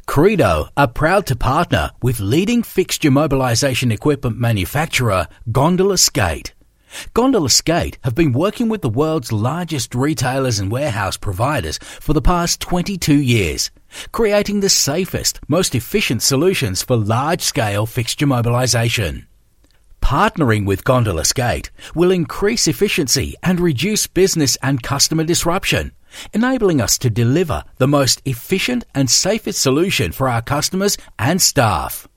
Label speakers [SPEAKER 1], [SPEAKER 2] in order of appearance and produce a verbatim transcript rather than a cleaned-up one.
[SPEAKER 1] Credo are proud to partner with leading fixture mobilisation equipment manufacturer Gondola Skate. Gondola Skate have been working with the world's largest retailers and warehouse providers for the past twenty-two years, creating the safest, most efficient solutions for large-scale fixture mobilisation. Partnering with Gondola Skate will increase efficiency and reduce business and customer disruption, enabling us to deliver the most efficient and safest solution for our customers and staff.